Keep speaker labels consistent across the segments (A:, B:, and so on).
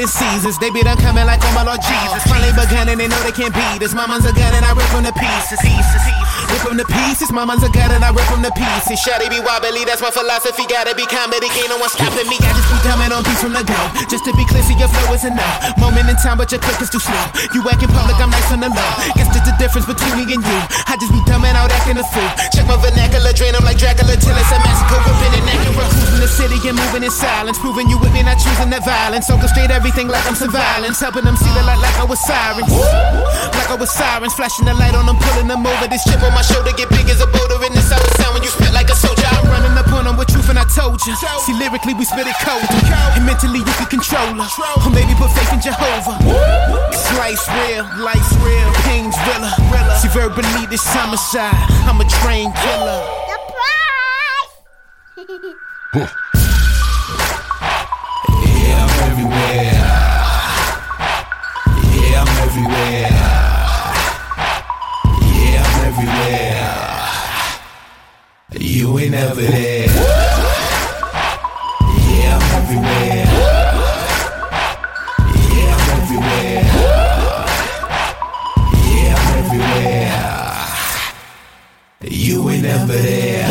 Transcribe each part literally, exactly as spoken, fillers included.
A: in seasons. They be done coming like, oh my Lord Jesus. Finally begun and they know they can't beat us. My man's a gun and I rip them to pieces. Rip them to pieces. My man's a gun and I rip them to pieces. Shawty be wobbly, that's my philosophy. Gotta be comedy, ain't no one stopping me. I just be dumbing on beats from the go. Just to be clear, see your flow is a no. Moment in time, but your click is too slow. You act in public, I'm nice on the low. Guess there's the difference between me and you. I just be dumbing out acting a fool. Check my vernacular, drain them like Dracula till it's a massacre. Whipping and accurate. Who's in the city and moving in silence. Proving you with me, not choosing that violence. Orchestrate everything like I'm some violence. Helping them see the light like I was sirens. Like I was sirens. Flashing the light on them, pulling them over. This chip on my shoulder get big as a boulder. In this sour sound when you spit like a soldier. I'm running up on them with truth and I told you. See, lyrically we spit it cold. And mentally you can control her. Or maybe put faith in Jehovah. Cause life's real, life's real. Pain's realer. See, verbally this homicide. I'm a train killer.
B: Yeah, I'm everywhere. Yeah, I'm everywhere. Yeah, I'm everywhere. You ain't never there. Yeah, I'm everywhere. Yeah, I'm everywhere. Yeah, I'm everywhere. You ain't never there.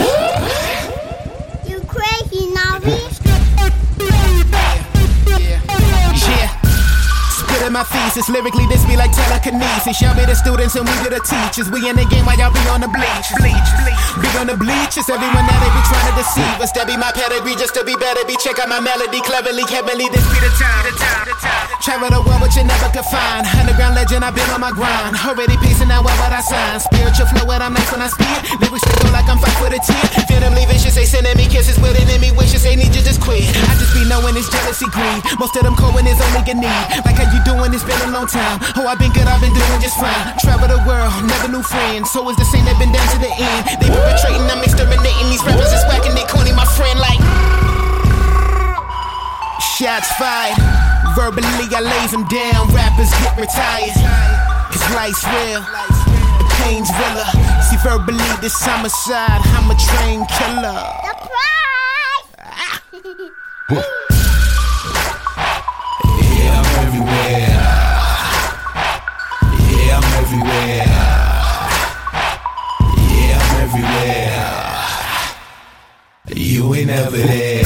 A: My thesis, lyrically this be like telekinesis. Y'all be the students and we be the teachers. We in the game while y'all be on the bleachers. Be on the bleachers, everyone that they be trying to deceive us. That be my pedigree, just to be better. Be check out my melody, cleverly, heavenly. This be the time. Travel the world, but you never could find. Underground legend, I've been on my grind. Already pacing out what I sign. Spiritual flow, what I'm nice when I speak. Lyrics that go like I'm fight for the tear. Venomly vicious, they sending me kisses, with enemy wishes. They need you just quit. I just be knowing it's jealousy, greed. Most of them cold when it's only a need. Like how you doing? It's been a long time. Oh, I've been good, I've been doing just fine. Travel the world, never new friends. So is the same, they've been down to the end. They perpetrating, I'm exterminating. These rappers is whacking, they corny, my friend, like shots fired. Verbally, I lays them down. Rappers get retired. Cause life's real, the pain's realer. See, verbally, this homicide. I'm a train killer.
B: Huh. Yeah, I'm everywhere. Yeah, I'm everywhere. Yeah, I'm everywhere. You ain't never there.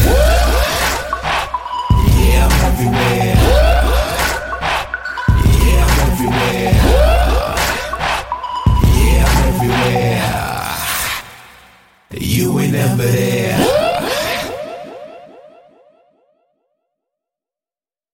B: Yeah, I'm everywhere. Yeah, I'm everywhere. Yeah, I'm everywhere. You ain't never there.